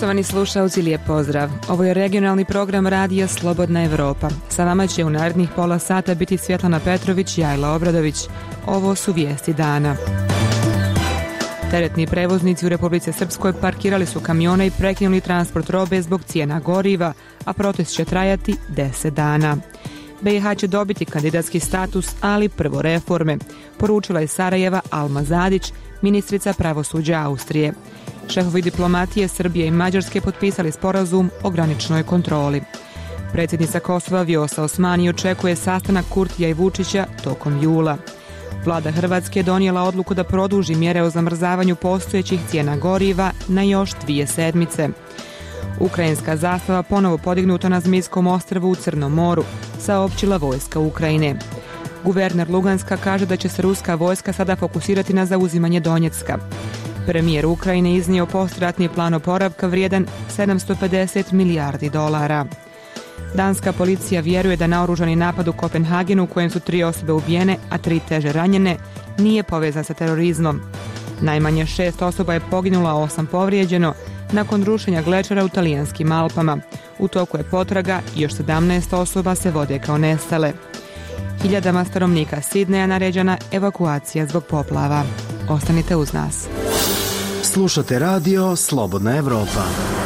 Poštovani slušalci, lijep pozdrav. Ovo je regionalni program radija Slobodna Evropa. Sa vama će u narednih pola sata biti Svjetlana Petrović i Ajla Obradović. Ovo su vijesti dana. Teretni prevoznici u Republici Srpskoj parkirali su kamione i prekinuli transport robe zbog cijena goriva, a protest će trajati 10 dana. BiH će dobiti kandidatski status, ali prvo reforme, poručila je Sarajeva Alma Zadić, ministrica pravosuđa Austrije. Šefovi diplomatije Srbije i Mađarske potpisali sporazum o graničnoj kontroli. Predsjednica Kosova Vjosa Osmani očekuje sastanak Kurtija i Vučića tokom jula. Vlada Hrvatske je donijela odluku da produži mjere o zamrzavanju postojećih cijena goriva na još 2 sedmice. Ukrajinska zastava ponovo podignuta na Zmijskom ostrvu u Crnom moru, saopćila vojska Ukrajine. Guverner Luganska kaže da će se ruska vojska sada fokusirati na zauzimanje Donjecka. Premijer Ukrajine iznio postratni plan oporavka vrijedan 750 milijardi dolara. Danska policija vjeruje da naoružani napad u Kopenhagenu u kojem su 3 osobe ubijene, a 3 teže ranjene, nije povezan sa terorizmom. Najmanje 6 osoba je poginulo, a 8 povrijeđeno nakon rušenja glečera u talijanskim Alpama. U toku je potraga i još 17 osoba se vode kao nestale. Hiljadama stanovnika Sidneja naređena evakuacija zbog poplava. Ostanite uz nas. Slušate radio Slobodna Evropa.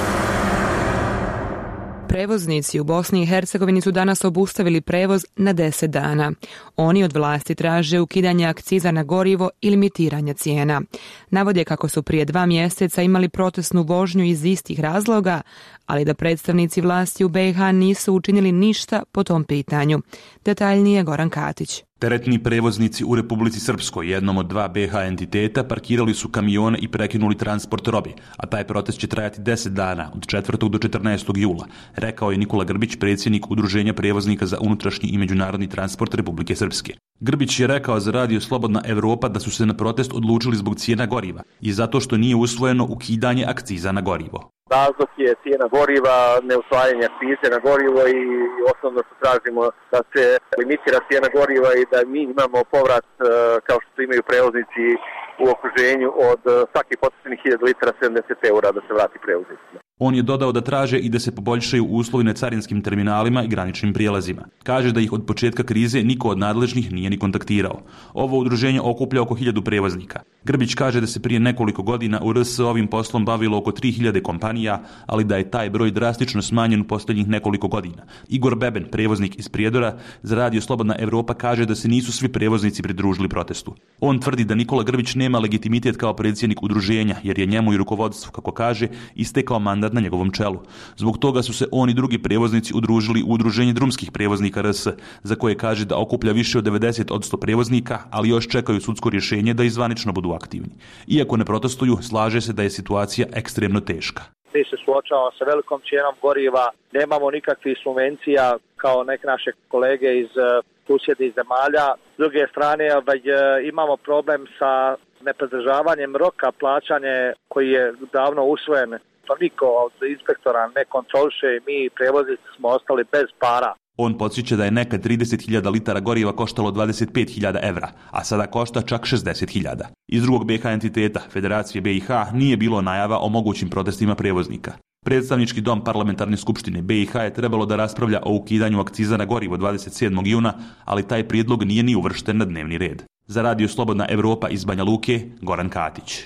Prevoznici u Bosni i Hercegovini su danas obustavili prevoz na 10 dana. Oni od vlasti traže ukidanje akciza na gorivo i limitiranje cijena. Navode kako su prije 2 mjeseca imali protestnu vožnju iz istih razloga, ali da predstavnici vlasti u BiH nisu učinili ništa po tom pitanju. Detaljnije Goran Katić. Teretni prevoznici u Republici Srpskoj, jednom od 2 BiH entiteta, parkirali su kamione i prekinuli transport robi, a taj protest će trajati 10 dana, od 4. do 14. jula, rekao je Nikola Grbić, predsjednik Udruženja prevoznika za unutrašnji i međunarodni transport Republike Srpske. Grbić je rekao za radio Slobodna Evropa da su se na protest odlučili zbog cijena goriva i zato što nije usvojeno ukidanje akciza na gorivo. Razlog je cijena goriva, neusvajanje akcize na gorivo i osnovno što tražimo da se limitira cijena goriva i da mi imamo povrat kao što imaju prevoznici u okruženju od svaki potrošenih 1000 litara 70 eura da se vrati prevoznicima. On je dodao da traže i da se poboljšaju uslovi na carinskim terminalima i graničnim prijelazima. Kaže da ih od početka krize niko od nadležnih nije ni kontaktirao. Ovo udruženje okuplja oko 1000 prevoznika. Grbić kaže da se prije nekoliko godina u RS ovim poslom bavilo oko 3000 kompanija, ali da je taj broj drastično smanjen u posljednjih nekoliko godina. Igor Beben, prevoznik iz Prijedora, za radio Slobodna Evropa kaže da se nisu svi prevoznici pridružili protestu. On tvrdi da Nikola Grbić nema legitimitet kao predsjednik udruženja, jer je njemu i rukovodstvu, kako kaže, istekao mandat na njegovom čelu. Zbog toga su se on i drugi prevoznici udružili u Udruženje drumskih prevoznika RS, za koje kaže da okuplja više od 90% prevoznika, ali još čekaju sudsko rješenje da izvanično budu aktivni. Iako ne protestuju, slaže se da je situacija ekstremno teška. Mi se suočavamo sa velikom cijenom goriva, nemamo nikakvih subvencija kao neke naše kolege iz susjednih zemalja. S druge strane, imamo problem sa nepridržavanjem roka plaćanje koji je davno usvojen. To niko od inspektora ne kontroliše i mi prevoznici smo ostali bez para. On podsjeća da je nekad 30.000 litara goriva koštalo 25.000 evra, a sada košta čak 60.000. Iz drugog BiH entiteta, Federacije BiH, nije bilo najava o mogućim protestima prevoznika. Predstavnički dom parlamentarne skupštine BiH je trebalo da raspravlja o ukidanju akciza na gorivo 27. juna, ali taj prijedlog nije ni uvršten na dnevni red. Za radio Slobodna Evropa iz Banja Luke, Goran Katić.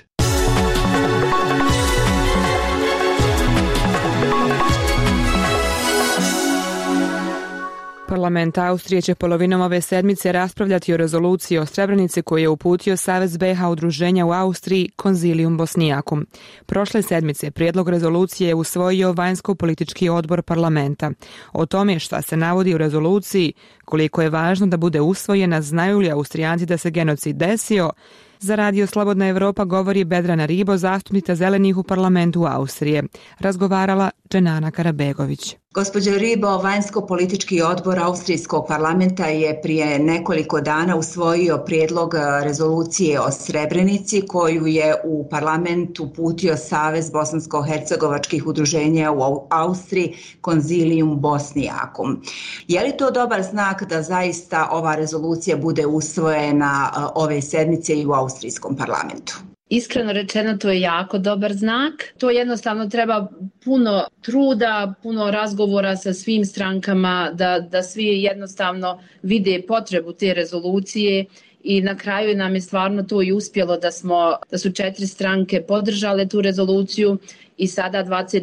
Parlament Austrije će polovinom ove sedmice raspravljati o rezoluciji o Srebrenici koju je uputio Savez BiH udruženja u Austriji Consilium Bosniakum. Prošle sedmice prijedlog rezolucije je usvojio vanjsko-politički odbor parlamenta. O tome šta se navodi u rezoluciji, koliko je važno da bude usvojena, znaju li Austrijanci da se genocid desio, za radio Slobodna Evropa govori Bedrana Ribo, zastupnica Zelenih u parlamentu Austrije. Razgovarala Dženana Karabegović. Gospođo Ribo, vanjsko-politički odbor Austrijskog parlamenta je prije nekoliko dana usvojio prijedlog rezolucije o Srebrenici koju je u parlament uputio Savez bosansko-hercegovačkih udruženja u Austriji Consilium Bosniakum. Je li to dobar znak da zaista ova rezolucija bude usvojena ove sedmice i u austrijskom parlamentu? Iskreno rečeno, to je jako dobar znak. To jednostavno treba puno truda, puno razgovora sa svim strankama, da svi jednostavno vide potrebu te rezolucije i na kraju nam je stvarno to i uspjelo da su 4 stranke podržale tu rezoluciju i sada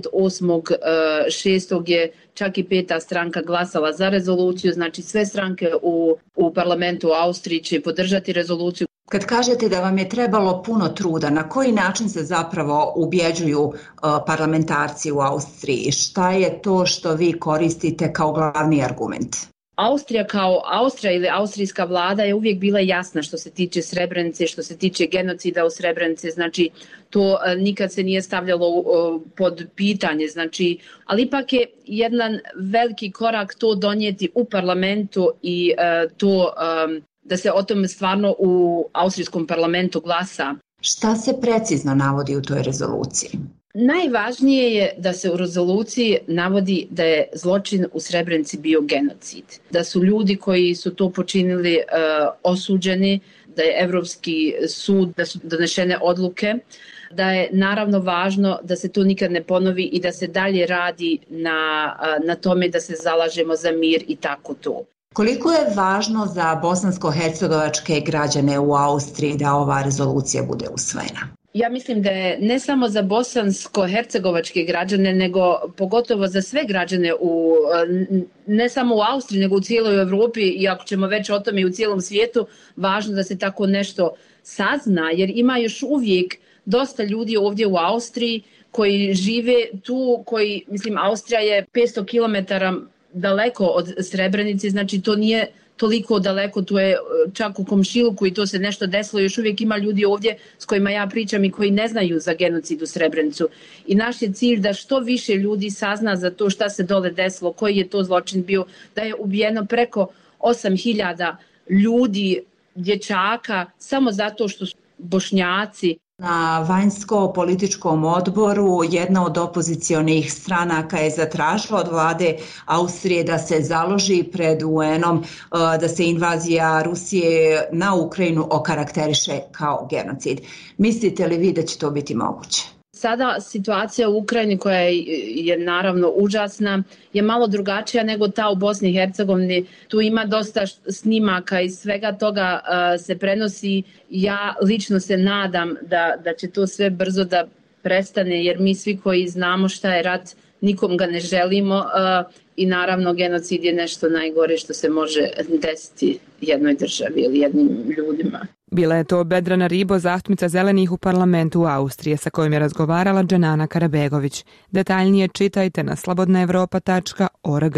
28.6. je čak i 5. stranka glasala za rezoluciju, znači sve stranke u parlamentu u Austriji će podržati rezoluciju. Kad kažete da vam je trebalo puno truda, na koji način se zapravo ubjeđuju parlamentarci u Austriji? Šta je to što vi koristite kao glavni argument? Austrija kao Austrija ili austrijska vlada je uvijek bila jasna što se tiče Srebrenice, što se tiče genocida u Srebrenici, znači to nikad se nije stavljalo pod pitanje, znači, ali ipak je jedan veliki korak to donijeti u parlamentu i to da se o tome stvarno u austrijskom parlamentu glasa. Šta se precizno navodi u toj rezoluciji? Najvažnije je da se u rezoluciji navodi da je zločin u Srebrenici bio genocid. Da su ljudi koji su to počinili osuđeni, da je Evropski sud, da su donešene odluke, da je naravno važno da se to nikad ne ponovi i da se dalje radi na tome da se zalažemo za mir i tako to. Koliko je važno za bosansko-hercegovačke građane u Austriji da ova rezolucija bude usvojena? Ja mislim da je ne samo za bosansko-hercegovačke građane, nego pogotovo za sve građane ne samo u Austriji, nego u cijeloj Europi, i ako ćemo već o tome i u cijelom svijetu, važno da se tako nešto sazna, jer ima još uvijek dosta ljudi ovdje u Austriji koji žive tu, Austrija je 500 km daleko od Srebrenice, znači to nije toliko daleko, tu je čak u komšiluku i to se nešto desilo. Još uvijek ima ljudi ovdje s kojima ja pričam i koji ne znaju za genocid u Srebrenicu. I naš je cilj da što više ljudi sazna za to šta se dole desilo, koji je to zločin bio, da je ubijeno preko 8.000 ljudi, dječaka, samo zato što su Bošnjaci. Na vanjsko-političkom odboru jedna od opozicionih stranaka je zatražila od vlade Austrije da se založi pred UN-om da se invazija Rusije na Ukrajinu okarakteriše kao genocid. Mislite li vi da će to biti moguće? Sada situacija u Ukrajini, koja je naravno užasna, je malo drugačija nego ta u Bosni i Hercegovini. Tu ima dosta snimaka i svega toga se prenosi. Ja lično se nadam da će to sve brzo da prestane, jer mi svi koji znamo šta je rat, nikom ga ne želimo i naravno genocid je nešto najgore što se može desiti jednoj državi ili jednim ljudima. Bila je to Bedrana Ribo, zastupnica Zelenih u parlamentu Austrije, sa kojom je razgovarala Dženana Karabegović. Detaljnije čitajte na slobodnaevropa.org.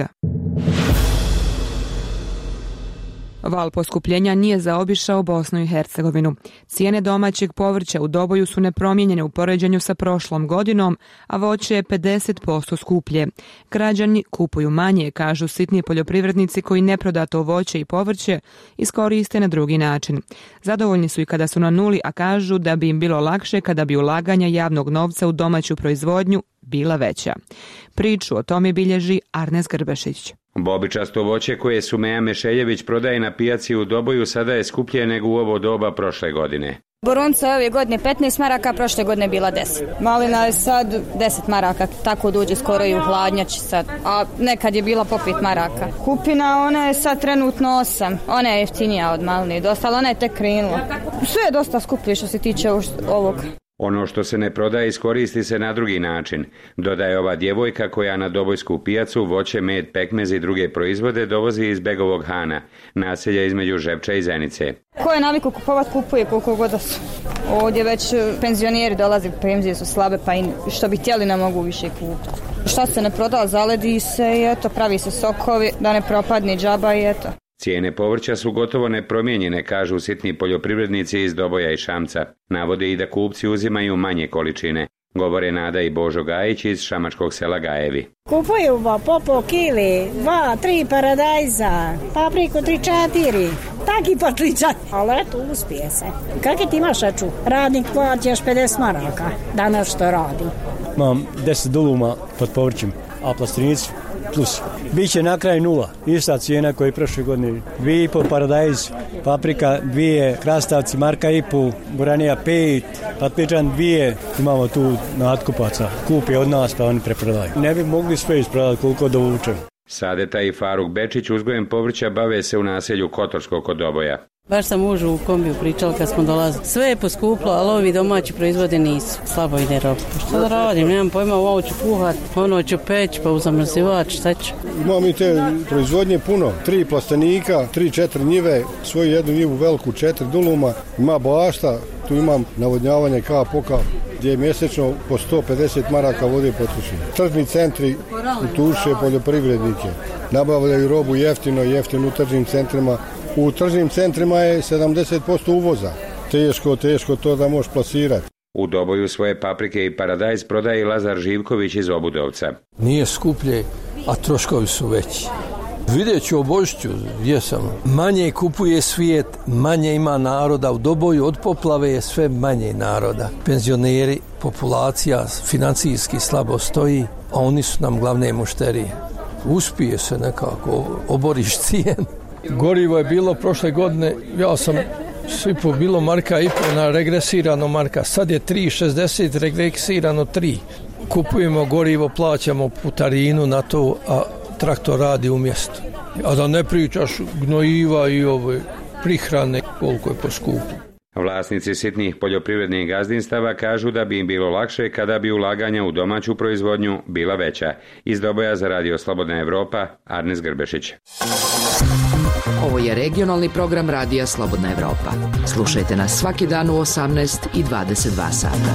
Val poskupljenja nije zaobišao Bosnu i Hercegovinu. Cijene domaćeg povrća u Doboju su nepromijenjene u poređenju sa prošlom godinom, a voće je 50% skuplje. Građani kupuju manje, kažu sitni poljoprivrednici koji neprodato voće i povrće iskoriste na drugi način. Zadovoljni su i kada su na nuli, a kažu da bi im bilo lakše kada bi ulaganja javnog novca u domaću proizvodnju bila veća. Priču o tome bilježi Arnes Grbešić. Bobičasto voće koje Sumeja Mešeljević prodaje na pijaci u Doboju sada je skuplje nego u ovo doba prošle godine. Boronca ove godine 15 maraka, prošle godine bila 10. Malina je sad 10 maraka, tako dođe skoro i u hladnjači sad, a nekad je bila po 5 maraka. Kupina, ona je sad trenutno 8, ona je jeftinija od maline, dosta, ali ona je tek krenula. Sve je dosta skuplje što se tiče ovog. Ono što se ne prodaje iskoristi se na drugi način, dodaje ova djevojka koja na Dobojsku pijacu voće, med, pekmez i druge proizvode dovozi iz Begovog Hana, naselja između Žepča i Zenice. Ko je naviku kupovat, kupuje koliko god su. Ovdje već penzioneri dolaze, penzije su slabe, pa i što bi htjeli ne mogu više kupiti. Šta se ne proda, zaledi se i eto, pravi se sokovi, da ne propadne džaba i eto. Cijene povrća su gotovo nepromijenjene, kažu sitni poljoprivrednici iz Doboja i Šamca. Navode i da kupci uzimaju manje količine. Govore Nada i Božo Gajić iz šamačkog sela Gajevi. Kupuju po kili, 2-3 paradajza, papriku 3-4, taki potličan. Ali eto, uspije se. Kako ti imaš račun? Radnik plaćaš 50 maraka, danas što radi. Imam 10 duluma pod povrćem, a plastinicu plus. Biće na kraju 0. Ista cijena koja je prošle godine. 2,5 paradajz, paprika 2, krastavci marka 1,5, buranija 5, patličan 2. Imamo tu natkupaca. Kupi od nas pa oni preprodaju. Ne bi mogli sve isprodati koliko dovučemo. Sadeta i Faruk Bečić uzgojem povrća bave se u naselju Kotorsko kod Doboja. Baš sam mužu u kombiju pričala kad smo dolazili. Sve je poskuplo, ali ovi domaći proizvode nisu. Slabo ide roba. Što da radim? Nemam pojma, ovo ću kuhat, ono ću peć, pa u zamrzivač, šta ću? Imamo i te proizvodnje puno. 3 plastenika, 3-4 njive, svoju jednu njivu veliku, 4 duluma, ima bašta, tu imam navodnjavanje kap po kap, gdje je mjesečno po 150 maraka vode potrošeno. Tržni centri tuše poljoprivrednike. Nabavljaju robu jeftino u tržnim centrima. U tržnim centrima je 70% uvoza. Teško to da možeš plasirati. U Doboju svoje paprike i paradajz prodaje Lazar Živković iz Obudovca. Nije skuplje, a troškovi su veći. Vidjet ću o Božiću, gdje sam. Manje kupuje svijet, manje ima naroda. U Doboju od poplave je sve manje naroda. Penzioneri, populacija financijski slabo stoji, a oni su nam glavne mušterije. Uspije se nekako oboriš cijenu. Gorivo je bilo prošle godine, ja sam sipao bilo marka i po na regresirano marka. Sad je 3,60 regresirano 3. Kupujemo gorivo, plaćamo putarinu na to, a traktor radi u mjestu. A da ne pričaš gnojiva i ove prihrane, koliko je poskupilo. Vlasnici sitnih poljoprivrednih gazdinstava kažu da bi im bilo lakše kada bi ulaganja u domaću proizvodnju bila veća. Iz Doboja za Radio Slobodna Evropa, Arnes Grbešić. Ovo je regionalni program Radija Slobodna Evropa. Slušajte nas svaki dan u 18 i 22 sata.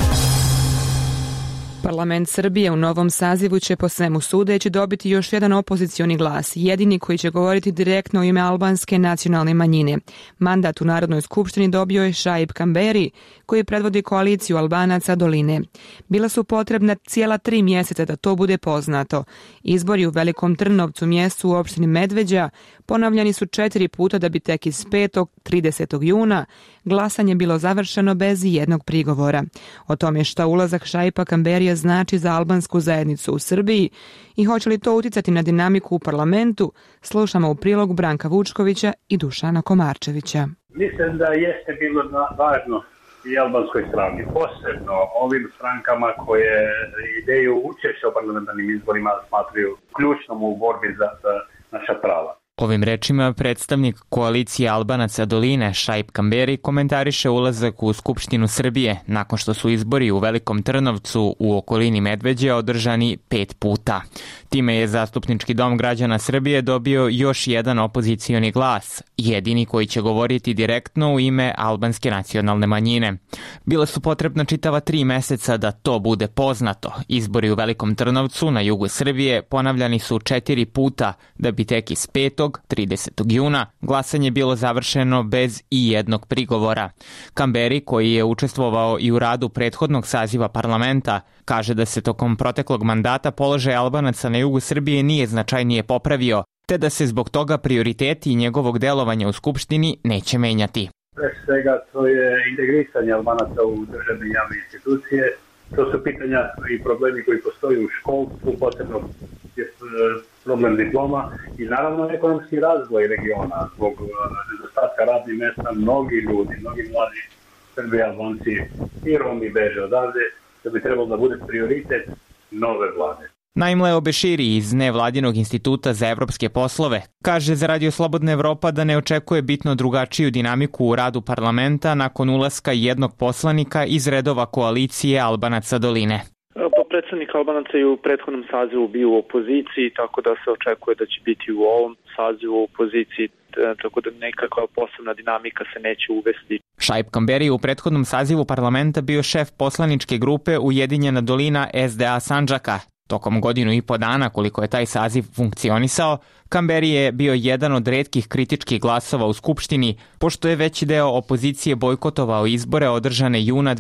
Parlament Srbije u novom sazivu će po svemu sudeći dobiti još jedan opozicioni glas, jedini koji će govoriti direktno u ime albanske nacionalne manjine. Mandat u Narodnoj skupštini dobio je Šaip Kamberi, koji predvodi koaliciju Albanaca Doline. Bila su potrebna cijela 3 mjeseca da to bude poznato. Izbori u Velikom Trnovcu, mjestu u opštini Medveđa, ponavljani su 4 puta da bi tek iz 5. 30. juna glasanje bilo završeno bez jednog prigovora. O tome šta ulazak Šaipa Kamberija znači za albansku zajednicu u Srbiji i hoće li to uticati na dinamiku u parlamentu, slušamo u prilogu Branka Vučkovića i Dušana Komarčevića. Mislim da jeste bilo važno i albanskoj strani, posebno ovim strankama koje ideju učešća u parlamentarnim izborima smatraju ključnom u borbi za naša prava. Ovim rečima predstavnik koalicije Albanaca Doline Šaip Kamberi komentariše ulazak u Skupštinu Srbije nakon što su izbori u Velikom Trnovcu u okolini Medveđe održani 5 puta. Time je Zastupnički dom građana Srbije dobio još jedan opozicioni glas, jedini koji će govoriti direktno u ime albanske nacionalne manjine. Bila su potrebna čitava 3 meseca da to bude poznato. Izbori u Velikom Trnovcu na jugu Srbije ponavljani su 4 puta da bi tek iz 5. 30. juna glasanje bilo završeno bez i jednog prigovora. Kamberi, koji je učestvovao i u radu prethodnog saziva parlamenta, kaže da se tokom proteklog mandata položaj Albanaca na jugu Srbije nije značajnije popravio, te da se zbog toga prioriteti njegovog delovanja u Skupštini neće menjati. Pre svega to je integrisanje Albanaca u državne javne institucije. To su pitanja i problemi koji postoji u školstvu, posebno je problem diploma i naravno ekonomski razvoj regiona. Zbog nedostatka radnih mjesta mnogi ljudi, mnogi mladi Srbi, Albanci i Romi beže odavde, da bi trebalo da bude prioritet nove vlade. Naim Leo Beširi iz Nevladinog instituta za evropske poslove kaže za Radio Slobodna Evropa da ne očekuje bitno drugačiju dinamiku u radu parlamenta nakon ulaska jednog poslanika iz redova koalicije Albanaca Doline. Pa predsjednik Albanaca je u prethodnom sazivu bio u opoziciji, tako da se očekuje da će biti u ovom sazivu u opoziciji, tako da nekakva posebna dinamika se neće uvesti. Šaip Kamberi u prethodnom sazivu parlamenta bio šef poslaničke grupe Ujedinjena Dolina SDA Sandžaka. Tokom 1,5 godina koliko je taj saziv funkcionisao, Kamberi je bio jedan od retkih kritičkih glasova u Skupštini, pošto je veći deo opozicije bojkotovao izbore održane juna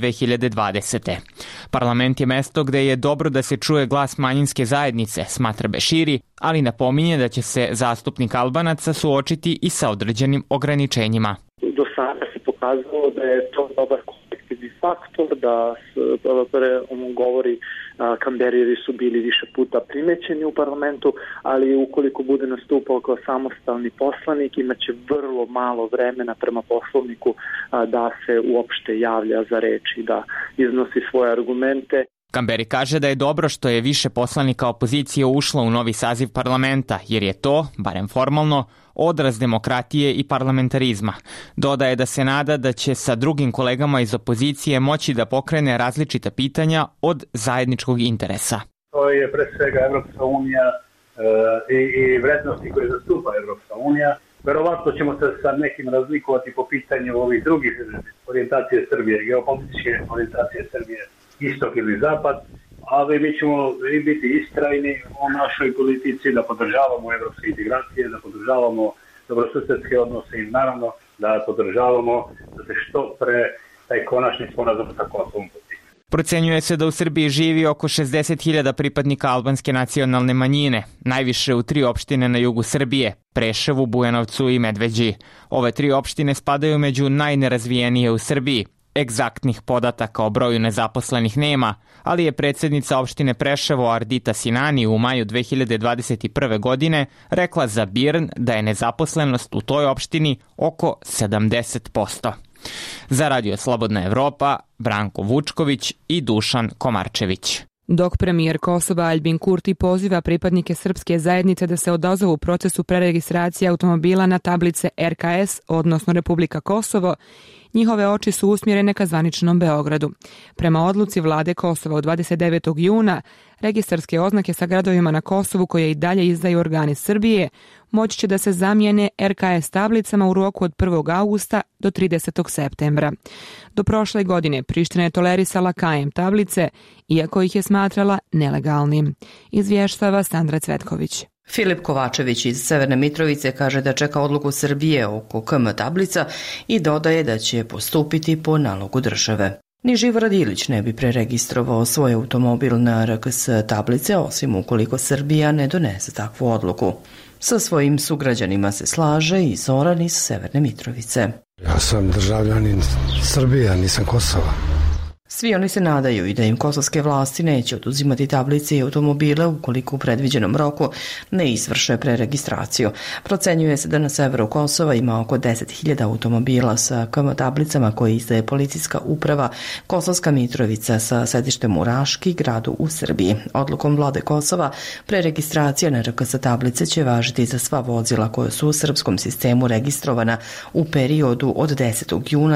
2020. Parlament je mesto gde je dobro da se čuje glas manjinske zajednice, smatra Beširi, ali napominje da će se zastupnik Albanaca suočiti i sa određenim ograničenjima. Do sada se pokazalo da je to dobar kolektivni faktor, da govori Kamberi su bili više puta primećeni u parlamentu, ali ukoliko bude nastupao kao samostalni poslanik, imaće vrlo malo vremena prema poslovniku da se uopšte javlja za reč i da iznosi svoje argumente. Kamberi kaže da je dobro što je više poslanika opozicije ušlo u novi saziv parlamenta, jer je to, barem formalno, odraz demokratije i parlamentarizma. Dodaje da se nada da će sa drugim kolegama iz opozicije moći da pokrene različita pitanja od zajedničkog interesa. To je pre svega Evropska unija i vrednosti koje zastupa Evropska unija. Verovatno ćemo se sa nekim razlikovati po pitanju ovih drugih orijentacije Srbije, geopolitičke orijentacije Srbije, istok ili zapad, ali mi ćemo biti istrajni u našoj politici, da podržavamo evropske integracije, da podržavamo dobrosusedske odnose i naravno da podržavamo da se što pre taj konačni sporazum sa Kosovom postigne. Procenjuje se da u Srbiji živi oko 60.000 pripadnika albanske nacionalne manjine, najviše u 3 opštine na jugu Srbije, Preševu, Bujanovcu i Medveđi. Ove 3 opštine spadaju među najnerazvijenije u Srbiji. Egzaktnih podataka o broju nezaposlenih nema, ali je predsjednica opštine Preševo Ardita Sinani u maju 2021. godine rekla za BIRN da je nezaposlenost u toj opštini oko 70%. Za Radio Slobodna Evropa, Branko Vučković i Dušan Komarčević. Dok premijer Kosova Aljbin Kurti poziva pripadnike srpske zajednice da se odazovu procesu preregistracije automobila na tablice RKS, odnosno Republika Kosovo, njihove oči su usmjerene ka zvaničnom Beogradu. Prema odluci vlade Kosova od 29. juna, registarske oznake sa gradovima na Kosovu koje i dalje izdaju organi Srbije moći će da se zamijene RKS tablicama u roku od 1. augusta do 30. septembra. Do prošle godine Priština je tolerisala KM tablice, iako ih je smatrala nelegalnim. Izvještava Sandra Cvetković. Filip Kovačević iz Severne Mitrovice kaže da čeka odluku Srbije oko KM tablica i dodaje da će postupiti po nalogu države. Ni Živorad Ilić ne bi preregistrovao svoj automobil na RKS tablice, osim ukoliko Srbija ne donese takvu odluku. Sa svojim sugrađanima se slaže i Zoran iz Severne Mitrovice. Ja sam državljanin Srbije, nisam Kosova. Svi oni se nadaju i da im kosovske vlasti neće oduzimati tablice i automobile ukoliko u predviđenom roku ne izvrše preregistraciju. Procenjuje se da na severu Kosova ima oko 10.000 automobila sa KM tablicama koje izdaje policijska uprava Kosovska Mitrovica sa sedištem u Raški, gradu u Srbiji. Odlukom vlade Kosova preregistracija na RKS tablice će važiti za sva vozila koja su u srpskom sistemu registrovana u periodu od 10. juna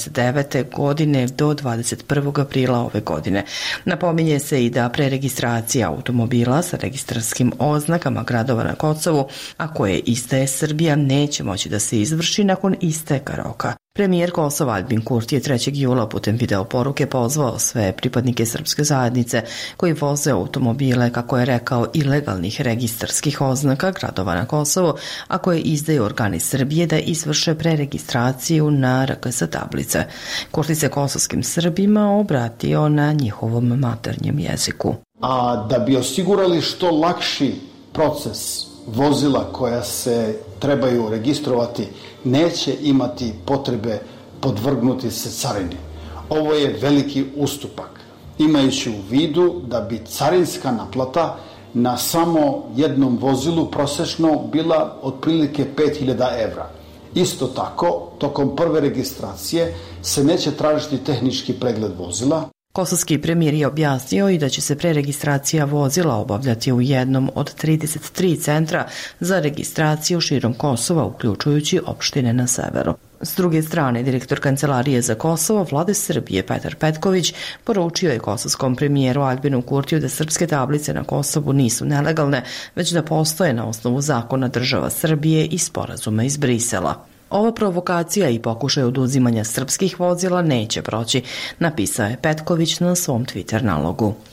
1999. godine do 21. aprila ove godine. Napominje se i da preregistracija automobila sa registarskim oznakama gradova na Kosovu, a koje izdaje Srbija, neće moći da se izvrši nakon isteka roka. Premijer Kosova Aljbin Kurti je 3. jula putem videoporuke pozvao sve pripadnike srpske zajednice koji voze automobile, kako je rekao, ilegalnih registarskih oznaka gradova na Kosovu, a koje izdaju organi Srbije, da izvrše preregistraciju na RKS tablice. Kurti se kosovskim Srbima obratio na njihovom maternjem jeziku. A da bi osigurali što lakši proces vozila koja se trebaju registrovati, neće imati potrebe podvrgnuti se carini. Ovo je veliki ustupak, imajući u vidu da bi carinska naplata na samo jednom vozilu prosečno bila otprilike 5.000 evra. Isto tako, tokom prve registracije se neće tražiti tehnički pregled vozila. Kosovski premijer je objasnio i da će se preregistracija vozila obavljati u jednom od 33 centra za registraciju širom Kosova, uključujući opštine na severu. S druge strane, direktor Kancelarije za Kosovo vlade Srbije Petar Petković poručio je kosovskom premijeru Aljbinu Kurtiju da srpske tablice na Kosovu nisu nelegalne, već da postoje na osnovu zakona država Srbije i sporazuma iz Brisela. Ova provokacija i pokušaj oduzimanja srpskih vozila neće proći, napisao je Petković na svom Twitter nalogu.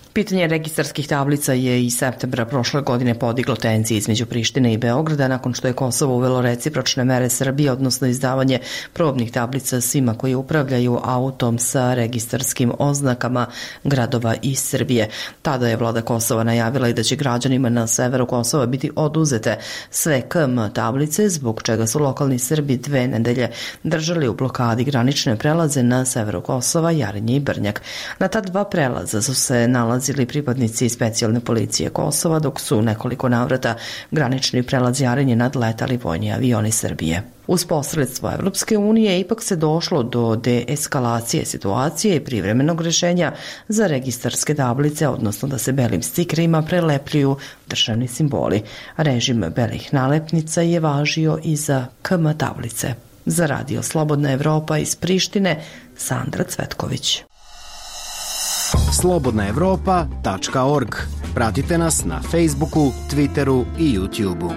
Pitanje registarskih tablica je i septembra prošle godine podiglo tenzije između Prištine i Beograda nakon što je Kosovo uvelo recipročne mere Srbije, odnosno izdavanje probnih tablica svima koji upravljaju autom sa registarskim oznakama gradova iz Srbije. Tada je vlada Kosova najavila i da će građanima na severu Kosova biti oduzete sve KM tablice, zbog čega su lokalni Srbi 2 nedelje držali u blokadi granične prelaze na severu Kosova, Jarinje i Brnjak. Na ta 2 prelaza su se nalazili pripadnici specijalne policije Kosova, dok su nekoliko navrata granični prelaz Jarinje nadletali vojni avioni Srbije. Uz posredstvo Evropske unije ipak se došlo do deeskalacije situacije i privremenog rešenja za registarske tablice, odnosno da se belim stikerima prelepljuju državni simboli. Režim belih nalepnica je važio i za KM tablice. Za Radio Slobodna Evropa iz Prištine, Sandra Cvetković. slobodnaevropa.org. Pratite nas na Facebooku, Twitteru i YouTubeu.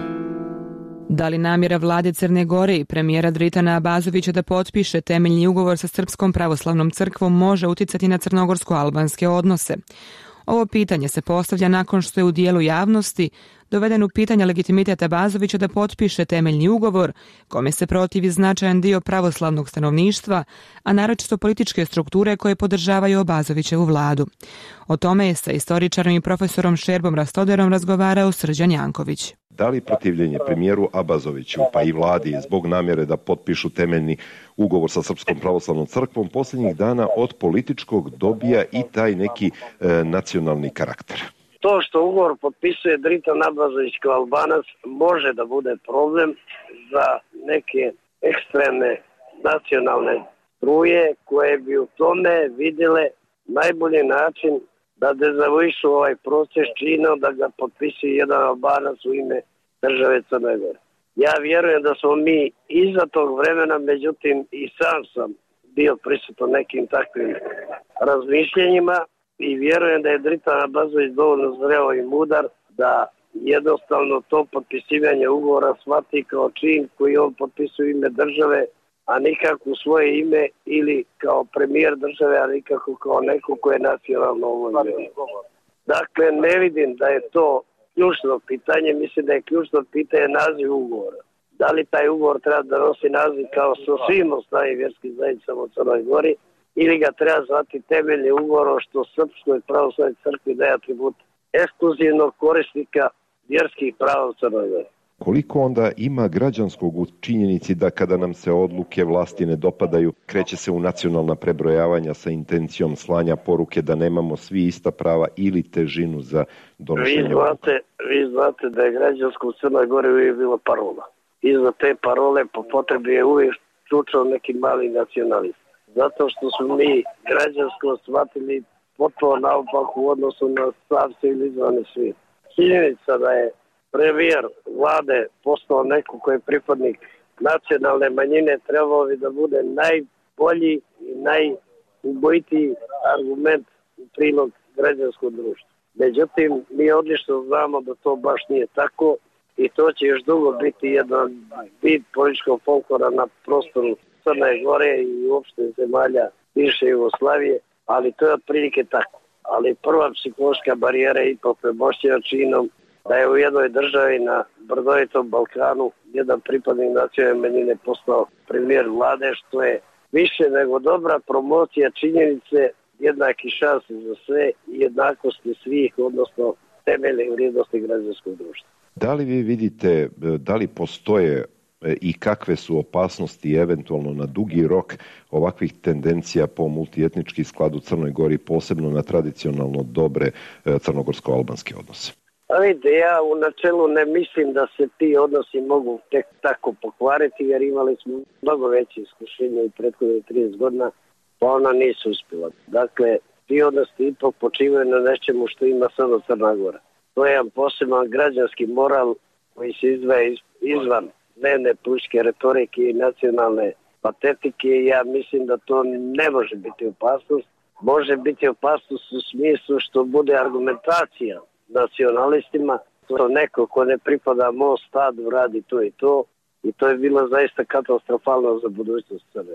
Da li namjera vlade Crne Gore i premijera Dritana Abazovića da potpiše temeljni ugovor sa Srpskom pravoslavnom crkvom može uticati na crnogorsko-albanske odnose? Ovo pitanje se postavlja nakon što je u dijelu javnosti doveden u pitanje legitimitet Abazovića da potpiše temeljni ugovor, kome se protivi značajan dio pravoslavnog stanovništva, a naročito političke strukture koje podržavaju Abazovićevu vladu. O tome je sa istoričarom i profesorom Šerbom Rastoderom razgovarao Srđan Janković. Da li protivljenje premijeru Abazoviću pa i vladi zbog namjere da potpišu temeljni ugovor sa Srpskom pravoslavnom crkvom posljednjih dana od političkog dobija i taj neki nacionalni karakter? To što ugovor potpisuje Dritan Abazović kao Albanac može da bude problem za neke ekstremne nacionalne struje koje bi u tome vidjele najbolji način da dezavuišu ovaj proces činom da ga potpisuje jedan Albanac u ime države Crne Gore. Ja vjerujem da smo mi iza tog vremena, međutim i sam bio prisutan nekim takvim razmišljenjima i vjerujem da je Dritan Abazović dovoljno zreo i mudar da jednostavno to potpisivanje ugovora shvati kao čin koji on potpisuje ime države, a nikako u svoje ime ili kao premijer države, a nikako kao neko ko je nacionalno ovojno. Dakle, ne vidim da je to ključno pitanje, mislim da je ključno pitanje naziv ugovora. Da li taj ugovor treba da nosi naziv kao sa svim ostalim vjerskim zajednicama u Crnoj Gori, ili ga treba zvati temeljni ugovor što Srpskoj pravoslavnoj crkvi daje atribut ekskluzivnog korisnika vjerskih prava u Crnoj Gori. Koliko onda ima građanskog u činjenici da kada nam se odluke vlasti ne dopadaju, kreće se u nacionalna prebrojavanja sa intencijom slanja poruke da nemamo svi ista prava ili težinu za donošenje odluka? Vi znate da je građansko u Crnoj Gori uvijek bila parola. Iza te parole po potrebi je uvijek čučao neki mali nacionalist. Zato što smo mi građansko shvatili potpuno naopak u odnosu na sav civilizovani svijet. Činjenica da je premijer vlade postao neko koji je pripadnik nacionalne manjine, trebao bi da bude najbolji i najubojitiji argument u prilog građanskog društva. Međutim, mi odlično znamo da to baš nije tako i to će još dugo biti jedan vid političkog folklora na prostoru Crne Gore i uopšte zemalja bivše Jugoslavije, ali to je otprilike tako. Ali prva psihološka barijera je ipak premošćena činom da je u jednoj državi na brdovitom Balkanu jedan pripadnik nacionalne manjine postao premijer vlade, što je više nego dobra promocija činjenice jednaki šanse za sve i jednakosti svih, odnosno temeljnih vrijednosti građanskog društva. Da li vi vidite, da li postoje i kakve su opasnosti eventualno na dugi rok ovakvih tendencija po multietnički sklad u Crnoj Gori, posebno na tradicionalno dobre crnogorsko-albanske odnose? Vidite, ja u načelu ne mislim da se ti odnosi mogu tek tako pokvariti, jer imali smo mnogo veće iskušenje u prethodnih 30 godina, pa ona nisu uspjela. Dakle, ti odnosi ipak počivaju na nečemu što ima samo Crna Gora. To je jedan poseban građanski moral koji se izdvaja izvan dnevne političke retorike i nacionalne patetike. Ja mislim da to ne može biti opasnost. Može biti opasnost u smislu što bude argumentacija nacionalistima, to neko ko ne pripada mom stadu radi to i to je bilo zaista katastrofalno za budućnost Crne Gore.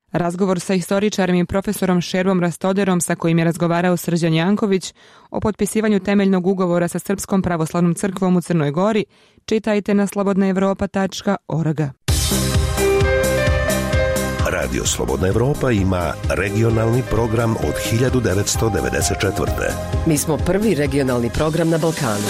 Razgovor sa istoričarem i profesorom Šerbom Rastoderom sa kojim je razgovarao Srđan Janković o potpisivanju temeljnog ugovora sa Srpskom pravoslavnom crkvom u Crnoj Gori čitajte na slobodnaevropa.org. Radio Slobodna Evropa ima regionalni program od 1994. Mi smo prvi regionalni program na Balkanu.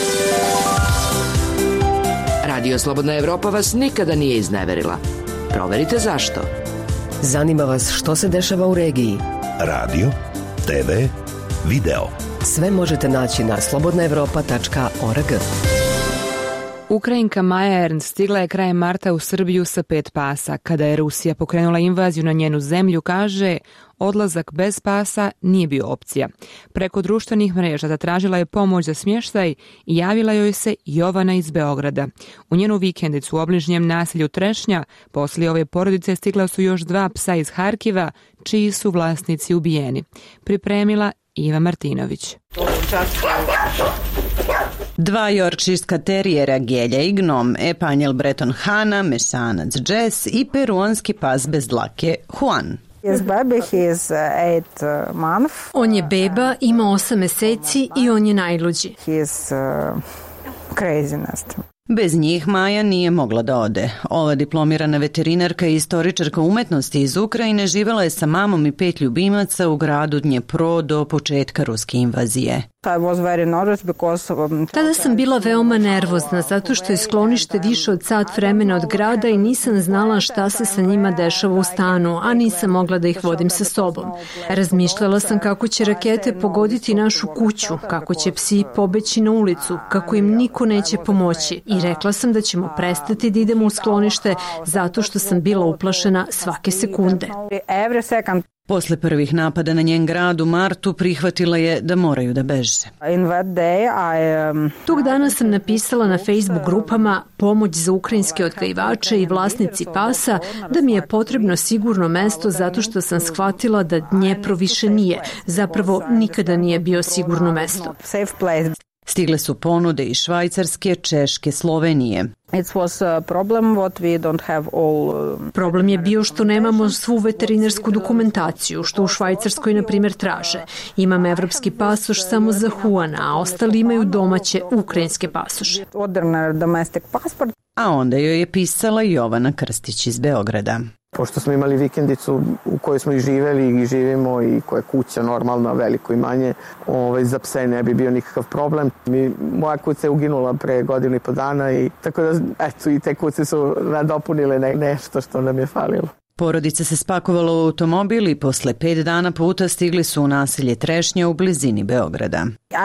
Radio Slobodna Evropa vas nikada nije izneverila. Proverite zašto. Zanima vas što se dešava u regiji. Radio, TV, video. Sve možete naći na slobodnaevropa.org. Ukrajinka Maja Ernst stigla je krajem marta u Srbiju sa 5 pasa. Kada je Rusija pokrenula invaziju na njenu zemlju, kaže, odlazak bez pasa nije bio opcija. Preko društvenih mreža zatražila je pomoć za smještaj i javila joj se Jovana iz Beograda. U njenu vikendicu u obližnjem naselju Trešnja poslije ove porodice stigla su još 2 psa iz Harkiva, čiji su vlasnici ubijeni. Pripremila Iva Martinović. 2 jorkširska terijera Gelja i Gnom, Epanjel Breton Hana, Mesanac Jess i peruanski pas bez dlake Juan. On je beba, ima 8 meseci i on je najluđi. Bez njih Maja nije mogla da ode. Ova diplomirana veterinarka i istoričarka umetnosti iz Ukrajine živela je sa mamom i 5 ljubimaca u gradu Dnjepro do početka ruske invazije. Tada sam bila veoma nervozna zato što je sklonište više od sat vremena od grada i nisam znala šta se sa njima dešava u stanu, a nisam mogla da ih vodim sa sobom. Razmišljala sam kako će rakete pogoditi našu kuću, kako će psi pobeći na ulicu, kako im niko neće pomoći i rekla sam da ćemo prestati da idemo u sklonište zato što sam bila uplašena svake sekunde. Posle prvih napada na njen grad u martu prihvatila je da moraju da beže. Tog dana sam napisala na Facebook grupama pomoć za ukrajinske odgajivače i vlasnici pasa da mi je potrebno sigurno mesto zato što sam shvatila da Dnjepro više nije, zapravo nikada nije bio sigurno mesto. Stigle su ponude iz Švajcarske, Češke, Slovenije. Problem je bio što nemamo svu veterinarsku dokumentaciju, što u Švajcarskoj, na primjer, traže. Imam evropski pasoš samo za Juana, a ostali imaju domaće ukrajinske pasoše. A onda joj je pisala Jovana Krstić iz Beograda. Pošto smo imali vikendicu u kojoj smo i živeli i živimo i koja je kuća normalna, veliko i manje, za pse ne bi bio nikakav problem. Moja kuća je uginula pre 1.5 godina i tako da, eto, i te kuće su nadopunile nešto što nam je falilo. Porodica se spakovala u automobil i posle 5 dana puta stigli su u naselje Trešnja u blizini Beograda.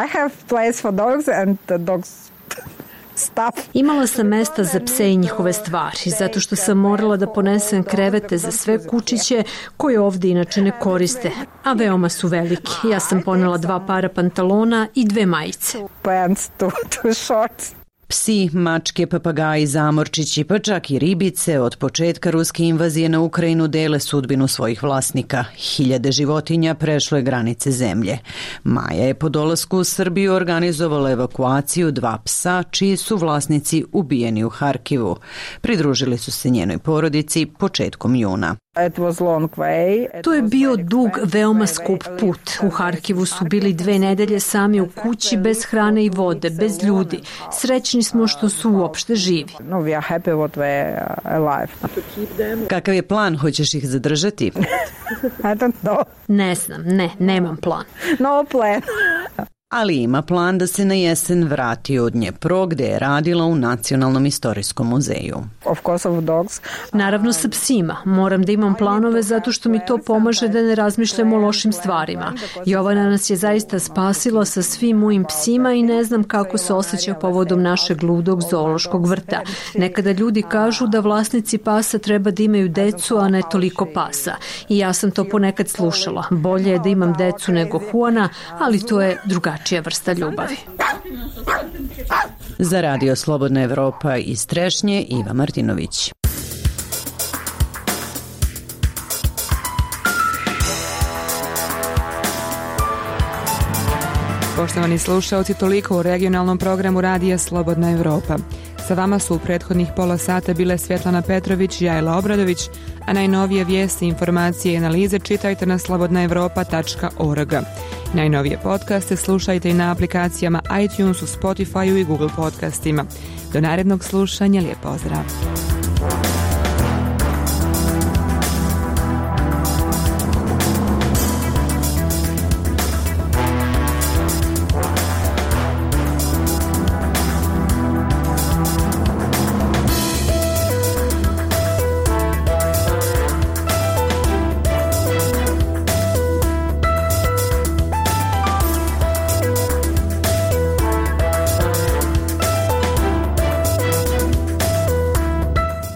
Imala sam mesta za pse i njihove stvari, zato što sam morala da ponesem krevete za sve kučiće koje ovdje inače ne koriste, a veoma su veliki. Ja sam ponela 2 para pantalona i 2 majice. Psi, mačke, papagaji, zamorčići, pa čak i ribice od početka ruske invazije na Ukrajinu dele sudbinu svojih vlasnika. 1000 životinja prešlo je granice zemlje. Maja je po dolasku u Srbiju organizovala evakuaciju 2 psa, čiji su vlasnici ubijeni u Harkivu. Pridružili su se njenoj porodici početkom juna. To je bio dug, veoma skup put. U Harkivu su bili 2 nedelje sami u kući, bez hrane i vode, bez ljudi. Srećni smo što su uopšte živi. Kakav je plan? Hoćeš ih zadržati? Ne znam, nemam plan. No plan. Ali ima plan da se na jesen vrati od Dnjepro, gde je radila u Nacionalnom istorijskom muzeju. Naravno sa psima. Moram da imam planove zato što mi to pomaže da ne razmišljam o lošim stvarima. Jovana nas je zaista spasila sa svim mojim psima i ne znam kako se osjeća povodom našeg ludog zoološkog vrta. Nekada ljudi kažu da vlasnici pasa treba da imaju decu, a ne toliko pasa. I ja sam to ponekad slušala. Bolje je da imam decu nego Juana, ali to je drugačija vrsta ljubavi. Za Radio Slobodna Evropa iz Trešnje, Iva Martinović. Poštovani slušaoci, toliko u regionalnom programu Radija Slobodna Evropa. Sa vama su u prethodnih pola sata bile Svjetlana Petrović i Jajla Obradović, a najnovije vijesti, informacije i analize čitajte na slobodnaevropa.org. Najnovije podcaste slušajte i na aplikacijama iTunesu, Spotifyu i Google podcastima. Do narednog slušanja, lijep pozdrav!